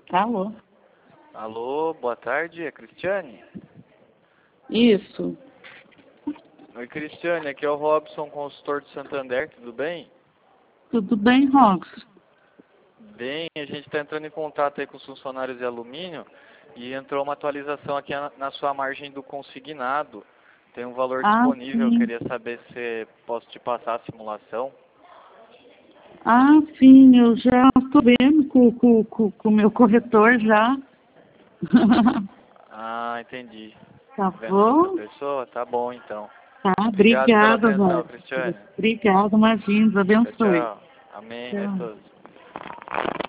Alô? Alô, boa tarde, é Cristiane? Isso. Oi, Cristiane, aqui é o Robson, consultor do Santander, tudo bem? Tudo bem, Robson? Bem, a gente está entrando em contato aí com os funcionários de alumínio e entrou uma atualização aqui na sua margem do consignado. Tem um valor disponível, eu Sim. queria saber se posso te passar a simulação. Sim, eu já estou vendo com o meu corretor já. Ah, entendi. Tá Vendo com outra bom? pessoa? Tá bom, então. Tá, Obrigado pela obrigada, atenção, Robson. Cristiane. Obrigada, imagina, Deus Tchau, abençoe. tchau. Amém, nós Tchau. todos.